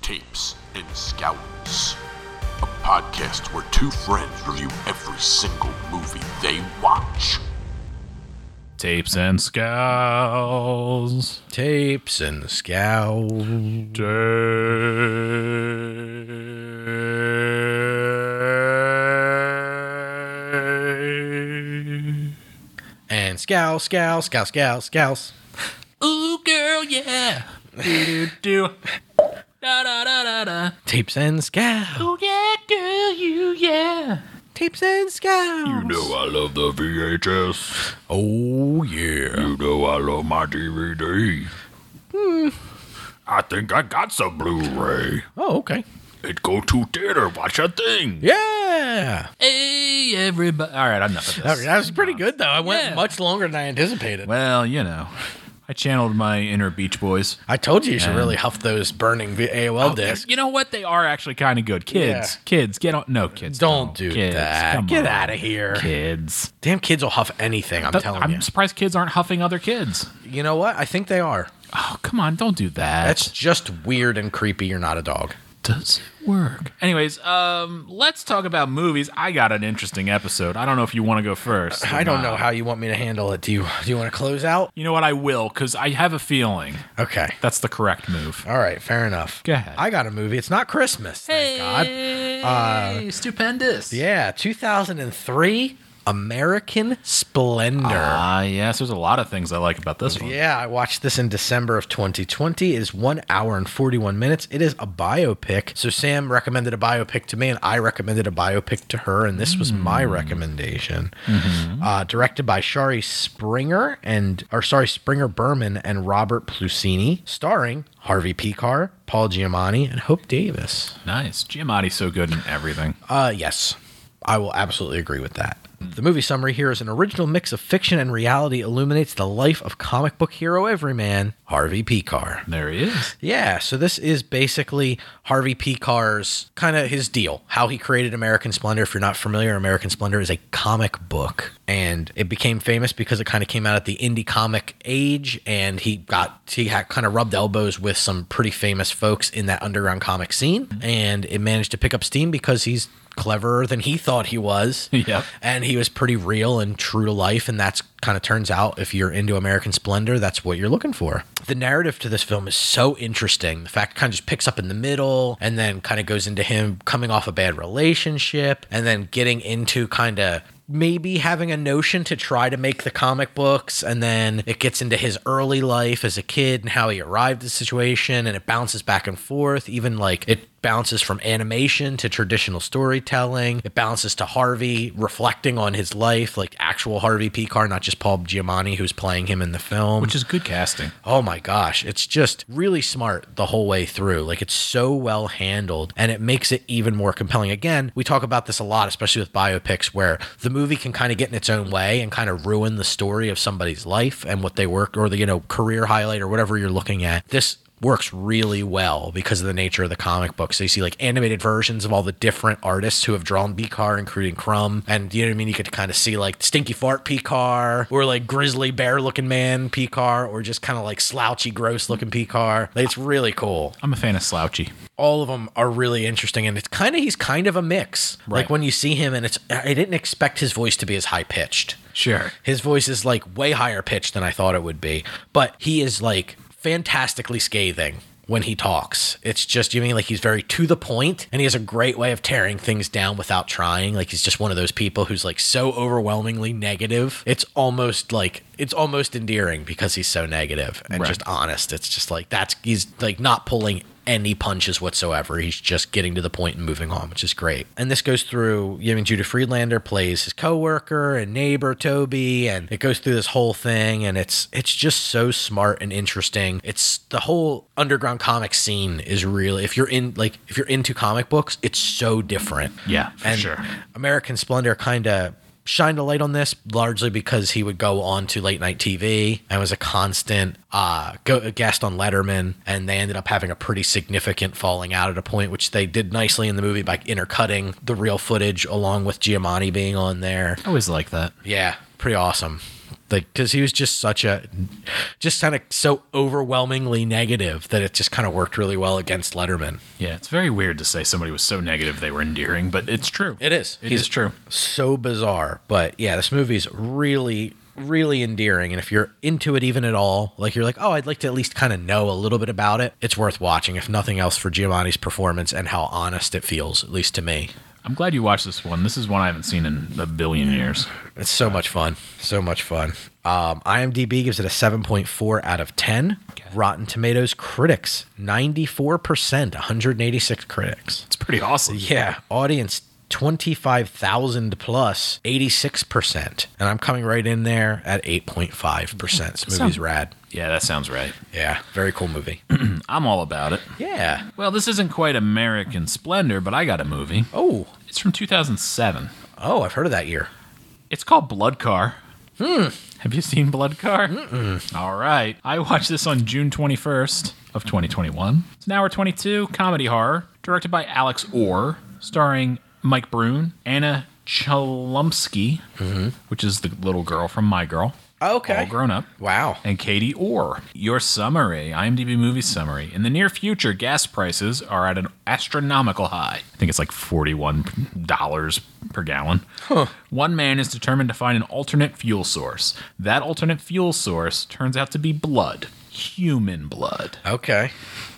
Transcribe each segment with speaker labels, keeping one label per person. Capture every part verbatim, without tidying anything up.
Speaker 1: Tapes and Scouts, a podcast where two friends review every single movie they watch.
Speaker 2: Tapes and Scouts.
Speaker 3: Tapes and Scouts. And Scout, Scout, Scout, Scout, Scouts.
Speaker 2: Ooh, girl, yeah. Do, do, do. Da, da, da, da, da.
Speaker 3: Tapes and Scouts.
Speaker 2: Oh, yeah, girl, you, yeah.
Speaker 3: Tapes and Scouts.
Speaker 1: You know I love the V H S.
Speaker 3: Oh, yeah.
Speaker 1: You know I love my D V D.
Speaker 3: Hmm.
Speaker 1: I think I got some Blu-ray.
Speaker 3: Oh, okay.
Speaker 1: Let's go to theater, watch a thing.
Speaker 3: Yeah.
Speaker 2: Hey, everybody. All right, enough of this.
Speaker 3: Okay, that was pretty good, though. I went
Speaker 2: Yeah.
Speaker 3: much longer than I anticipated.
Speaker 2: Well, you know, I channeled my inner Beach Boys.
Speaker 3: I told you you should
Speaker 2: And-
Speaker 3: really huff those burning v- A O L discs.
Speaker 2: You know what? They are actually kind of good. Kids,
Speaker 3: Yeah.
Speaker 2: kids, get on. No, kids.
Speaker 3: Don't do
Speaker 2: Kids,
Speaker 3: that.
Speaker 2: come
Speaker 3: Get
Speaker 2: on.
Speaker 3: out of here.
Speaker 2: Kids.
Speaker 3: Damn kids will huff anything, I'm
Speaker 2: Th-
Speaker 3: telling
Speaker 2: I'm
Speaker 3: you.
Speaker 2: surprised kids aren't huffing other kids.
Speaker 3: You know what? I think they are.
Speaker 2: Oh, come on. Don't do that.
Speaker 3: That's just weird and creepy. You're not a dog.
Speaker 2: Does it work? Anyways, um, let's talk about movies. I got an interesting episode. I don't know if you want to go first. or
Speaker 3: I don't
Speaker 2: not.
Speaker 3: know how you want me to handle it. Do you do you want to close out?
Speaker 2: You know what? I will, because I have a feeling
Speaker 3: Okay.
Speaker 2: that's the correct move.
Speaker 3: All right, fair enough.
Speaker 2: Go ahead.
Speaker 3: I got a movie. It's not Christmas, thank God.
Speaker 2: Hey, stupendous.
Speaker 3: Yeah, two thousand three, American Splendor.
Speaker 2: Ah, yes. There's a lot of things I like about this one.
Speaker 3: Yeah, I watched this in December of twenty twenty. It is one hour and forty-one minutes. It is a biopic. So Sam recommended a biopic to me, and I recommended a biopic to her, and this was my recommendation. Uh, directed by Shari Springer and, or sorry, Springer Berman and Robert Plusini, starring Harvey Picar, Paul Giamatti, and Hope Davis.
Speaker 2: Nice. Giamatti's so good in everything.
Speaker 3: Uh, yes, I will absolutely agree with that. The movie summary here is an original mix of fiction and reality illuminates the life of comic book hero everyman, Harvey Picar.
Speaker 2: There he is.
Speaker 3: Yeah, so this is basically Harvey Picar's kind of his deal, how he created American Splendor. If you're not familiar, American Splendor is a comic book, and it became famous because it kind of came out at the indie comic age, and he got, he had kind of rubbed elbows with some pretty famous folks in that underground comic scene, and it managed to pick up steam because he's cleverer than he thought he was.
Speaker 2: Yep.
Speaker 3: And he was pretty real and true to life. And that's kind of turns out, if you're into American Splendor, that's what you're looking for. The narrative to this film is so interesting. The fact it kind of just picks up in the middle and then kind of goes into him coming off a bad relationship and then getting into kind of maybe having a notion to try to make the comic books, and then it gets into his early life as a kid and how he arrived at the situation, and it bounces back and forth. Even like it bounces from animation to traditional storytelling. It bounces to Harvey reflecting on his life, like actual Harvey Picar, not just Paul Giamatti who's playing him in the film.
Speaker 2: Which is good casting.
Speaker 3: Oh my gosh, it's just really smart the whole way through. Like, it's so well handled, and it makes it even more compelling. Again, we talk about this a lot, especially with biopics, where the movie can kind of get in its own way and kind of ruin the story of somebody's life and what they work, or the, you know, career highlight or whatever you're looking at. This works really well because of the nature of the comic book. So you see like animated versions of all the different artists who have drawn Picar, including Crumb. And you know what I mean? You get to kind of see like Stinky Fart Picar, or like grizzly bear looking man Picar, or just kind of like slouchy, gross looking Picar. Like, it's really cool.
Speaker 2: I'm a fan of Slouchy.
Speaker 3: All of them are really interesting, and it's kind of, he's kind of a mix.
Speaker 2: Right.
Speaker 3: Like when you see him, and it's, I didn't expect his voice to be as high pitched.
Speaker 2: Sure.
Speaker 3: His voice is like way higher pitched than I thought it would be, but he is like fantastically scathing when he talks. It's just, you mean like he's very to the point, and he has a great way of tearing things down without trying. Like, he's just one of those people who's like so overwhelmingly negative. It's almost like, it's almost endearing because he's so negative and
Speaker 2: Right.
Speaker 3: just honest. It's just like, that's, he's like not pulling any punches whatsoever. He's just getting to the point and moving on, which is great. And this goes through, you know, Judah Friedlander plays his coworker and neighbor Toby, and it goes through this whole thing, and it's it's just so smart and interesting. It's the whole underground comic scene is really, if you're in like if you're into comic books, it's so different.
Speaker 2: Yeah, for
Speaker 3: and
Speaker 2: sure.
Speaker 3: American Splendor kind of shined a light on this largely because he would go on to late night T V and was a constant uh, go, guest on Letterman, and they ended up having a pretty significant falling out at a point, which they did nicely in the movie by intercutting the real footage along with Giamatti being on there.
Speaker 2: I always like that.
Speaker 3: Yeah, pretty awesome. Like, because he was just such a, just kind of so overwhelmingly negative that it just kind of worked really well against Letterman.
Speaker 2: Yeah, it's very weird to say somebody was so negative they were endearing, but it's true.
Speaker 3: It is.
Speaker 2: It
Speaker 3: He's
Speaker 2: is true.
Speaker 3: So bizarre. But yeah, this movie's really, really endearing. And if you're into it even at all, like you're like, oh, I'd like to at least kind of know a little bit about it, it's worth watching, if nothing else, for Giamatti's performance and how honest it feels, at least to me.
Speaker 2: I'm glad you watched this one. This is one I haven't seen in a billion years.
Speaker 3: It's so much fun. So much fun. Um, IMDb gives it a seven point four out of ten.
Speaker 2: Okay.
Speaker 3: Rotten Tomatoes critics, ninety-four percent, one hundred eighty-six critics.
Speaker 2: It's pretty awesome.
Speaker 3: Yeah. Audience, twenty-five thousand plus, eighty-six percent. And I'm coming right in there at eight point five percent. This movie's
Speaker 2: Sounds-
Speaker 3: rad.
Speaker 2: Yeah, that sounds right.
Speaker 3: Yeah. Very cool movie.
Speaker 2: I'm all about it.
Speaker 3: Yeah.
Speaker 2: Well, this isn't quite American Splendor, but I got a movie.
Speaker 3: Oh.
Speaker 2: It's from two thousand seven.
Speaker 3: Oh, I've heard of that year.
Speaker 2: It's called Blood Car. Hmm. Have you seen Blood Car? Mm-mm. All right. I watched this on June twenty-first of twenty twenty-one. It's an hour twenty-two comedy horror directed by Alex Orr, starring Mike Brune, Anna Chlumsky, mm-hmm. which is the little girl from My Girl.
Speaker 3: Okay.
Speaker 2: All grown up.
Speaker 3: Wow.
Speaker 2: And Katie Orr. Your summary, IMDb movie summary. In the near future, gas prices are at an astronomical high. I think it's like forty-one dollars per gallon. Huh. One man is determined to find an alternate fuel source. That alternate fuel source turns out to be blood. Human blood.
Speaker 3: Okay.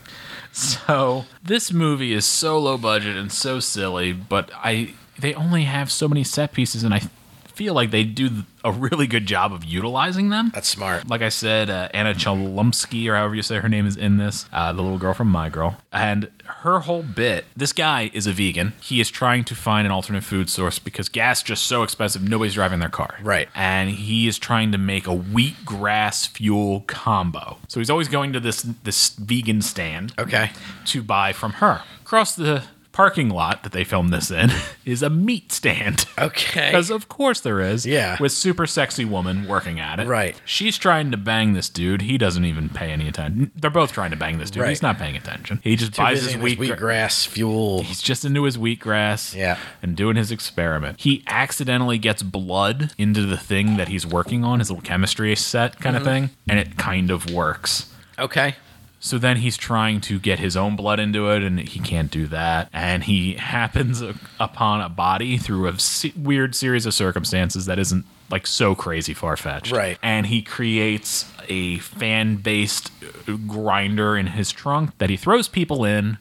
Speaker 2: So, this movie is so low budget and so silly, but I they only have so many set pieces, and I feel like they do a really good job of utilizing them.
Speaker 3: That's smart.
Speaker 2: Like I said, uh, Anna Chlumsky, or however you say her name, is in this, uh, the little girl from My Girl. And her whole bit, this guy is a vegan. He is trying to find an alternate food source because gas is just so expensive, nobody's driving their car.
Speaker 3: Right.
Speaker 2: And he is trying to make a wheat-grass fuel combo. So he's always going to this, this vegan stand
Speaker 3: Okay.
Speaker 2: to buy from her. Across the parking lot that they filmed this in is a meat stand.
Speaker 3: Okay.
Speaker 2: Because of course there is.
Speaker 3: Yeah.
Speaker 2: With super sexy woman working at it.
Speaker 3: Right.
Speaker 2: She's trying to bang this dude. He doesn't even pay any attention. They're both trying to bang this dude.
Speaker 3: Right.
Speaker 2: He's not paying attention. He just
Speaker 3: Too
Speaker 2: buys
Speaker 3: busy
Speaker 2: his
Speaker 3: in
Speaker 2: wheat, gra-
Speaker 3: wheatgrass fuel.
Speaker 2: He's just into his wheatgrass.
Speaker 3: Yeah.
Speaker 2: And doing his experiment. He accidentally gets blood into the thing that he's working on, his little chemistry set kind
Speaker 3: Mm-hmm.
Speaker 2: of thing, and it kind of works.
Speaker 3: Okay.
Speaker 2: So then he's trying to get his own blood into it, and he can't do that. And he happens upon a body through a se- weird series of circumstances that isn't like so crazy far-fetched.
Speaker 3: Right.
Speaker 2: And he creates a fan-based grinder in his trunk that he throws people in,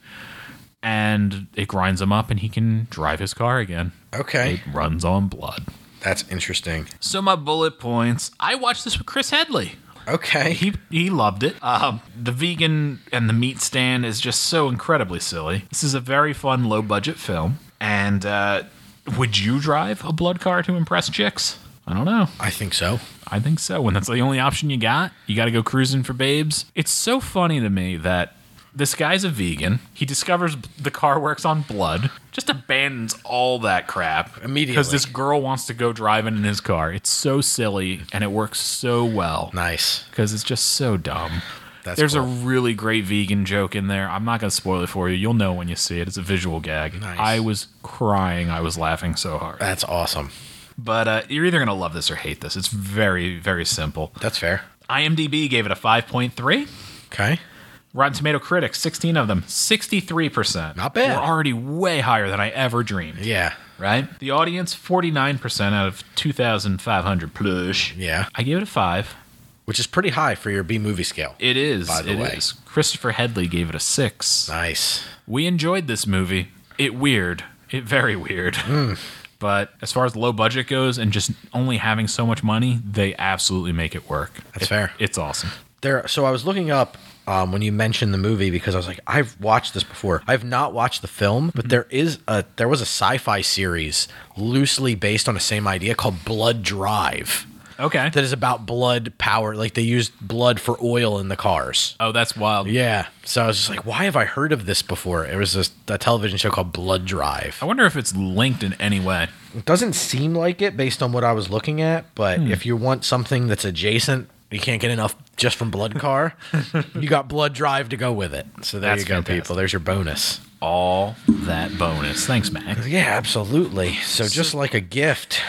Speaker 2: and it grinds him up, and he can drive his car again.
Speaker 3: Okay.
Speaker 2: It runs on blood.
Speaker 3: That's interesting.
Speaker 2: So my bullet points, I watched this with Chris Headley.
Speaker 3: Okay.
Speaker 2: He he loved it. Um, the vegan and the meat stand is just so incredibly silly. This is a very fun, low budget film. And uh, would you drive a blood car to impress chicks? I don't know.
Speaker 3: I think so.
Speaker 2: I think so. When that's the only option you got, you got to go cruising for babes. It's so funny to me that this guy's a vegan. He discovers the car works on blood. Just abandons all that crap.
Speaker 3: Immediately.
Speaker 2: Because this girl wants to go driving in his car. It's so silly, and it works so well.
Speaker 3: Nice.
Speaker 2: Because it's just so dumb.
Speaker 3: That's
Speaker 2: There's
Speaker 3: cool.
Speaker 2: a really great vegan joke in there. I'm not going to spoil it for you. You'll know when you see it. It's a visual gag.
Speaker 3: Nice.
Speaker 2: I was crying. I was laughing so hard.
Speaker 3: That's awesome.
Speaker 2: But uh, you're either going to love this or hate this. It's very, very simple.
Speaker 3: That's fair.
Speaker 2: IMDb gave it a five point three.
Speaker 3: Okay.
Speaker 2: Rotten Tomato critics, sixteen of them, sixty-three percent.
Speaker 3: Not bad.
Speaker 2: We're already way higher than I ever dreamed.
Speaker 3: Yeah.
Speaker 2: Right? The audience, forty-nine percent out of two thousand five hundred plus.
Speaker 3: Yeah.
Speaker 2: I gave it a five.
Speaker 3: Which is pretty high for your B movie scale.
Speaker 2: It is.
Speaker 3: By the
Speaker 2: it
Speaker 3: way.
Speaker 2: is. Christopher Headley gave it a six.
Speaker 3: Nice.
Speaker 2: We enjoyed this movie. It weird. It very weird.
Speaker 3: Mm.
Speaker 2: But as far as low budget goes and just only having so much money, they absolutely make it work.
Speaker 3: That's
Speaker 2: It-
Speaker 3: fair.
Speaker 2: It's awesome.
Speaker 3: There. So I was looking up um, when you mentioned the movie because I was like, I've watched this before. I've not watched the film, but there is a there was a sci-fi series loosely based on the same idea called Blood Drive.
Speaker 2: Okay.
Speaker 3: That is about blood power. Like they used blood for oil in the cars.
Speaker 2: Oh, that's wild.
Speaker 3: Yeah. So I was just like, why have I heard of this before? It was a, a television show called Blood Drive.
Speaker 2: I wonder if it's linked in any way.
Speaker 3: It doesn't seem like it based on what I was looking at, but
Speaker 2: Hmm.
Speaker 3: if you want something that's adjacent, you can't get enough just from Blood Car. You got Blood Drive to go with it. So there
Speaker 2: That's
Speaker 3: you go,
Speaker 2: fantastic.
Speaker 3: people. There's your bonus.
Speaker 2: All that bonus. Thanks, Max.
Speaker 3: Yeah, absolutely. So just like a gift,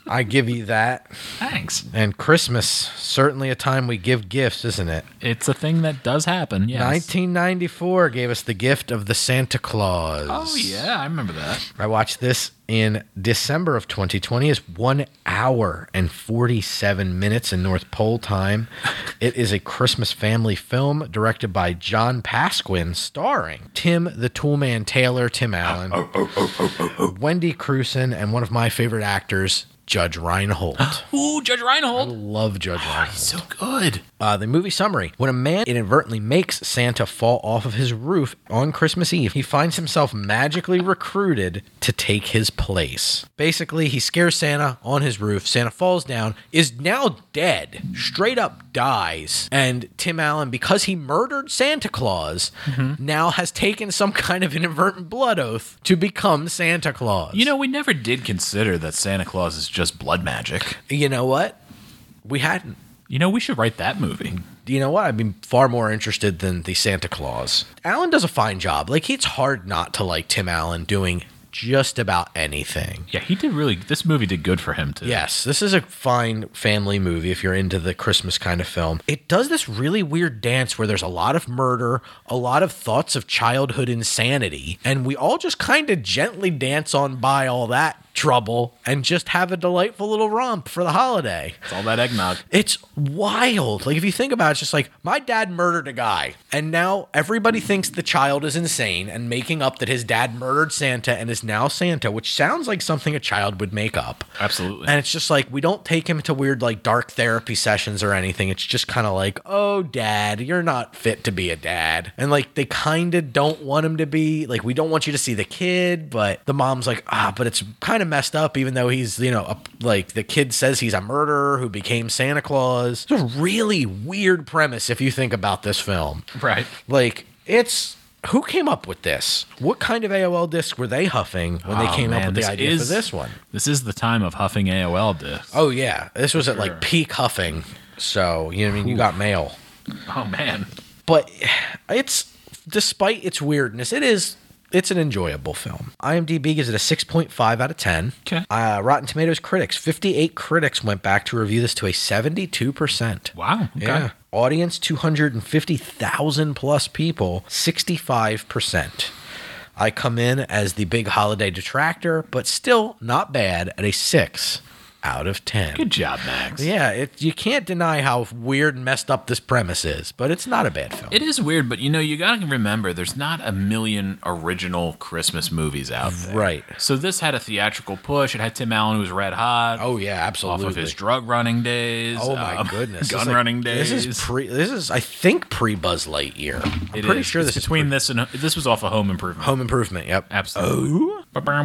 Speaker 3: I give you that.
Speaker 2: Thanks.
Speaker 3: And Christmas, certainly a time we give gifts, isn't it?
Speaker 2: It's a thing that does happen, yes.
Speaker 3: nineteen ninety-four gave us the gift of the Santa Claus.
Speaker 2: Oh, yeah, I remember that.
Speaker 3: I watched this in December of twenty twenty. It's one hour and forty-seven minutes in North Pole time. It is a Christmas family film directed by John Pasquin, starring Tim the Toolman Taylor, Tim Allen, oh, oh, oh, oh, oh. Wendy Crewson, and one of my favorite actors, Judge Reinhold.
Speaker 2: Ooh, Judge Reinhold.
Speaker 3: I love Judge
Speaker 2: Oh,
Speaker 3: Reinhold.
Speaker 2: he's so good.
Speaker 3: Uh, the movie summary. When a man inadvertently makes Santa fall off of his roof on Christmas Eve, he finds himself magically recruited to take his place. Basically, he scares Santa on his roof. Santa falls down, is now dead, straight up dies. And Tim Allen, because he murdered Santa Claus, mm-hmm. now has taken some kind of inadvertent blood oath to become Santa Claus.
Speaker 2: You know, we never did consider that Santa Claus is just blood magic.
Speaker 3: You know what? We hadn't.
Speaker 2: You know, we should write that movie.
Speaker 3: You know what? I'd be far more interested than the Santa Claus. Allen does a fine job. Like, it's hard not to like Tim Allen doing just about anything.
Speaker 2: Yeah, he did really, this movie did good for him too.
Speaker 3: Yes, this is a fine family movie if you're into the Christmas kind of film. It does this really weird dance where there's a lot of murder, a lot of thoughts of childhood insanity, and we all just kind of gently dance on by all that trouble and just have a delightful little romp for the holiday.
Speaker 2: It's all that eggnog.
Speaker 3: It's wild. Like, if you think about it, it's just like, my dad murdered a guy, and now everybody thinks the child is insane and making up that his dad murdered Santa and is now Santa, which sounds like something a child would make up.
Speaker 2: Absolutely.
Speaker 3: And it's just like, we don't take him to weird, like, dark therapy sessions or anything. It's just kind of like, oh, dad, you're not fit to be a dad. And, like, they kind of don't want him to be. Like, we don't want you to see the kid, but the mom's like, ah, but it's kind of messed up, even though he's, you know, a, like, the kid says he's a murderer who became Santa Claus. It's a really weird premise if you think about this film.
Speaker 2: Right.
Speaker 3: Like, it's, who came up with this? What kind of A O L disc were they huffing when they
Speaker 2: Oh,
Speaker 3: came
Speaker 2: man,
Speaker 3: up with the
Speaker 2: this
Speaker 3: idea
Speaker 2: is-
Speaker 3: for this one?
Speaker 2: This is the time of huffing A O L discs.
Speaker 3: Oh, yeah. This was at, like,
Speaker 2: Sure.
Speaker 3: peak huffing. So, you know what I mean? You got mail.
Speaker 2: Oh, man.
Speaker 3: But it's, despite its weirdness, it is, it's an enjoyable film. IMDb gives it a six point five out of ten.
Speaker 2: Okay.
Speaker 3: Uh, Rotten Tomatoes critics, fifty-eight critics went back to review this to a seventy-two percent.
Speaker 2: Wow. Okay.
Speaker 3: Yeah. Audience, two hundred fifty thousand plus people, sixty-five percent. I come in as the big holiday detractor, but still not bad at a six out of ten.
Speaker 2: Good job, Max.
Speaker 3: Yeah, it, you can't deny how weird and messed up this premise is, but it's not a bad film.
Speaker 2: It is weird, but you know, you gotta remember there's not a million original Christmas movies out there.
Speaker 3: Right.
Speaker 2: So this had a theatrical push. It had Tim Allen, who was red hot.
Speaker 3: Oh yeah, absolutely.
Speaker 2: Off of his drug running days.
Speaker 3: Oh my
Speaker 2: um,
Speaker 3: goodness,
Speaker 2: gun
Speaker 3: It's like-
Speaker 2: running days.
Speaker 3: This is pre. This is, I think, pre Buzz Lightyear. I'm
Speaker 2: It
Speaker 3: pretty
Speaker 2: is.
Speaker 3: sure
Speaker 2: It's
Speaker 3: this
Speaker 2: between
Speaker 3: is
Speaker 2: this and this was off of Home Improvement.
Speaker 3: pre- Home Improvement. Yep.
Speaker 2: Absolutely.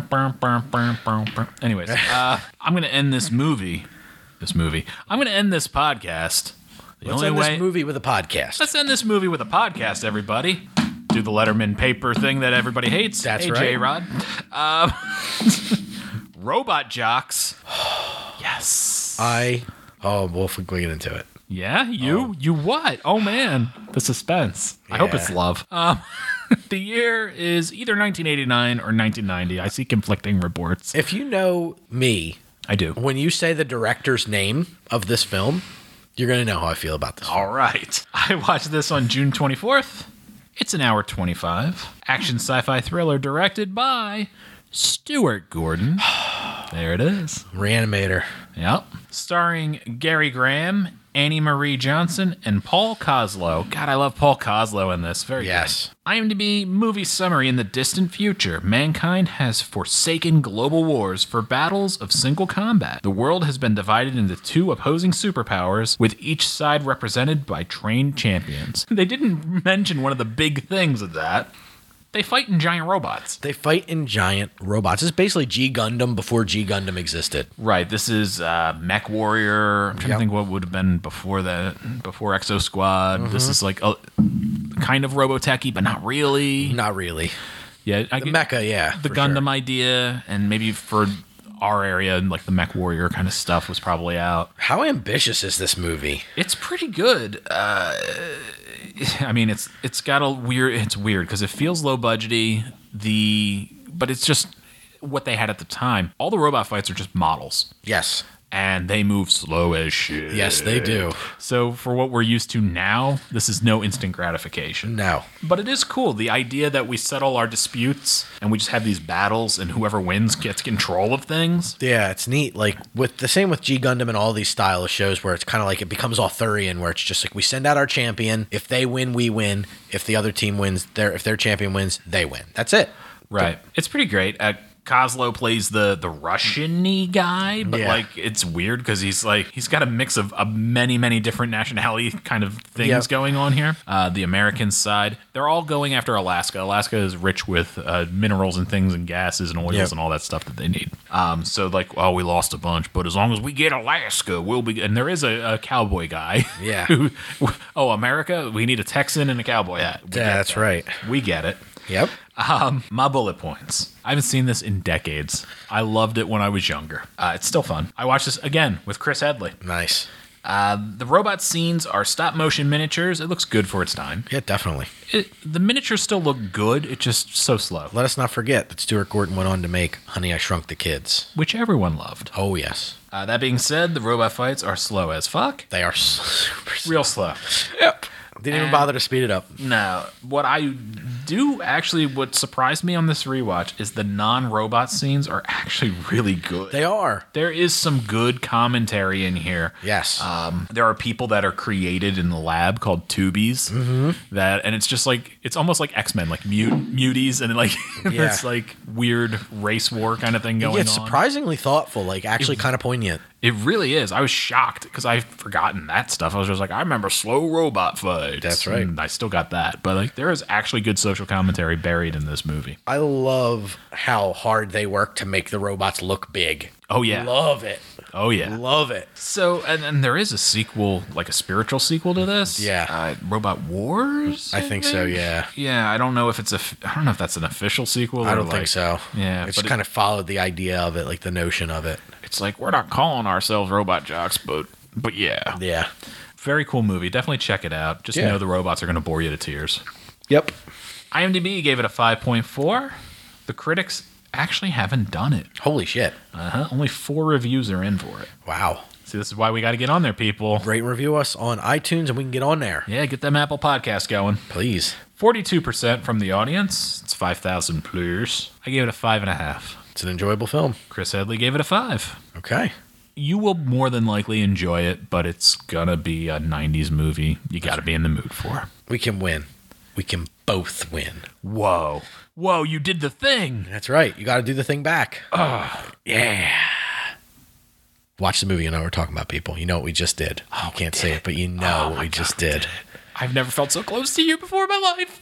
Speaker 2: Oh. Anyways, uh, I'm gonna end this movie. This movie. I'm gonna end this podcast. The
Speaker 3: Let's
Speaker 2: only
Speaker 3: end
Speaker 2: way.
Speaker 3: this movie with a podcast.
Speaker 2: Let's end this movie with a podcast, everybody. Do the Letterman paper thing that everybody hates.
Speaker 3: That's
Speaker 2: hey,
Speaker 3: right.
Speaker 2: J-Rod. Um, Robot Jocks. Yes.
Speaker 3: I. Oh, we'll f- we'll get into it.
Speaker 2: Yeah, you? You what? Oh, man. The suspense. I hope it's
Speaker 3: Yeah.
Speaker 2: love. Um, the year is either nineteen eighty-nine or nineteen ninety. I see conflicting reports.
Speaker 3: If you know me,
Speaker 2: I do.
Speaker 3: when you say the director's name of this film, you're gonna know how I feel about this.
Speaker 2: All right. I watched this on June twenty-fourth. It's an hour twenty-five. Action sci-fi thriller directed by Stuart Gordon. There it is.
Speaker 3: Reanimator.
Speaker 2: Yep. Starring Gary Graham, Annie Marie Johnson, and Paul Koslow. God, I love Paul Koslow in this. Very
Speaker 3: Yes.
Speaker 2: good. IMDb movie summary. In the distant future, mankind has forsaken global wars for battles of single combat. The world has been divided into two opposing superpowers, with each side represented by trained champions. They didn't mention one of the big things of that. They fight in giant robots.
Speaker 3: They fight in giant robots. It's basically G Gundam before G Gundam existed.
Speaker 2: Right. This is uh, Mech Warrior. I'm trying
Speaker 3: Yep.
Speaker 2: to think what would have been before that, before Exo Squad.
Speaker 3: Mm-hmm.
Speaker 2: This is like a kind of Robotech-y, but not really.
Speaker 3: Not really.
Speaker 2: Yeah, I
Speaker 3: The
Speaker 2: get
Speaker 3: mecha, yeah.
Speaker 2: the
Speaker 3: for
Speaker 2: Gundam
Speaker 3: sure.
Speaker 2: idea, and maybe for our area, like the Mech Warrior kind of stuff was probably out.
Speaker 3: How ambitious is this movie?
Speaker 2: It's pretty good. Uh, I mean, it's it's got a weird. It's weird because it feels low budgety. The but it's just what they had at the time. All the robot fights are just models.
Speaker 3: Yes.
Speaker 2: And they move slow as shit.
Speaker 3: Yes, they do.
Speaker 2: So for what we're used to now, this is no instant gratification.
Speaker 3: No.
Speaker 2: But it is cool. The idea that we settle our disputes and we just have these battles and whoever wins gets control of things.
Speaker 3: Yeah, it's neat. Like with the same with G Gundam and all these style of shows where it's kind of like it becomes Arthurian, where it's just like we send out our champion. If they win, we win. If the other team wins, their if their champion wins, they win. That's it.
Speaker 2: Right. It's pretty great. Uh, Kozlo plays the the Russian-y guy, but
Speaker 3: Yeah.
Speaker 2: like it's weird because he's like he's got a mix of, of many many different nationality kind of things
Speaker 3: Yep.
Speaker 2: going on here. Uh, the American side, they're all going after Alaska. Alaska is rich with uh, minerals and things and gases and oils
Speaker 3: Yep.
Speaker 2: and all that stuff that they need. Um, so like, oh, we lost a bunch, but as long as we get Alaska, we'll be. And there is a, a cowboy guy.
Speaker 3: Yeah.
Speaker 2: Who, oh, America, we need a Texan and a cowboy hat. We
Speaker 3: Yeah,
Speaker 2: get
Speaker 3: that's
Speaker 2: that.
Speaker 3: right.
Speaker 2: We get it.
Speaker 3: Yep.
Speaker 2: Um, my bullet points. I haven't seen this in decades. I loved it when I was younger. Uh, it's still fun. I watched this again with Chris Headley.
Speaker 3: Nice.
Speaker 2: Uh, the robot scenes are stop motion miniatures. It looks good for its time.
Speaker 3: Yeah, definitely.
Speaker 2: It, the miniatures still look good. It's just so slow,
Speaker 3: Let us not forget that Stuart Gordon went on to make Honey, I Shrunk the Kids.
Speaker 2: which everyone loved.
Speaker 3: Oh, yes.
Speaker 2: Uh, that being said, the robot fights are slow as fuck.
Speaker 3: They are super slow.
Speaker 2: Real slow.
Speaker 3: Yep. Didn't even
Speaker 2: And-
Speaker 3: bother to speed it up.
Speaker 2: No, what I do actually, what surprised me on this rewatch is the non-robot scenes are actually really good.
Speaker 3: They are.
Speaker 2: There is some good commentary in here.
Speaker 3: Yes.
Speaker 2: Um, there are people that are created in the lab called Tubies. Mm-hmm. That, and it's just like it's almost like X-Men, like mute muties, and like
Speaker 3: Yeah.
Speaker 2: this like weird race war kind of thing going
Speaker 3: Yeah, it's
Speaker 2: on.
Speaker 3: surprisingly thoughtful, like actually kind of poignant.
Speaker 2: It really is. I was shocked because I've forgotten that stuff. I was just like, I remember slow robot fights.
Speaker 3: That's right.
Speaker 2: And I still got that, but like there is actually good social commentary buried in this movie.
Speaker 3: I love how hard they work to make the robots look big.
Speaker 2: Oh yeah.
Speaker 3: Love it.
Speaker 2: Oh yeah.
Speaker 3: Love it.
Speaker 2: So, and, and there is a sequel, like a spiritual sequel to this.
Speaker 3: Yeah.
Speaker 2: Uh, Robot Wars?
Speaker 3: I think so, yeah.
Speaker 2: Yeah, I don't know if it's a, I don't know if that's an official sequel.
Speaker 3: I
Speaker 2: or
Speaker 3: don't
Speaker 2: like-
Speaker 3: think so.
Speaker 2: Yeah,
Speaker 3: It
Speaker 2: but
Speaker 3: just
Speaker 2: it-
Speaker 3: kind of followed the idea of it, like the notion of it.
Speaker 2: It's like, we're not calling ourselves Robot Jocks, but, but yeah.
Speaker 3: Yeah.
Speaker 2: Very cool movie. Definitely check it out. Just
Speaker 3: Yeah.
Speaker 2: know the robots are going to bore you to tears.
Speaker 3: Yep.
Speaker 2: IMDb gave it a five point four. The critics actually haven't done it.
Speaker 3: Holy shit.
Speaker 2: Uh-huh. Only four reviews are in for it.
Speaker 3: Wow.
Speaker 2: See, this is why we got to get on there, people.
Speaker 3: Rate and review us on iTunes and we can get on there.
Speaker 2: Yeah, get them Apple Podcasts going.
Speaker 3: Please.
Speaker 2: forty-two percent from the audience. It's five thousand players. I gave it a five and a half.
Speaker 3: It's an enjoyable film.
Speaker 2: Chris Headley gave it a five.
Speaker 3: Okay.
Speaker 2: You will more than likely enjoy it, but it's gonna be a nineties movie you gotta be in the mood for.
Speaker 3: We can win. We can both win.
Speaker 2: Whoa. Whoa, you did the thing.
Speaker 3: That's right. You got to do the thing back.
Speaker 2: Oh,
Speaker 3: Yeah. Watch the movie. You know what we're talking about, people. You know what we just did. You can't say it, but you know
Speaker 2: Oh
Speaker 3: what
Speaker 2: my
Speaker 3: we
Speaker 2: God,
Speaker 3: just
Speaker 2: we
Speaker 3: did.
Speaker 2: did it. I've never felt so close to you before in my life.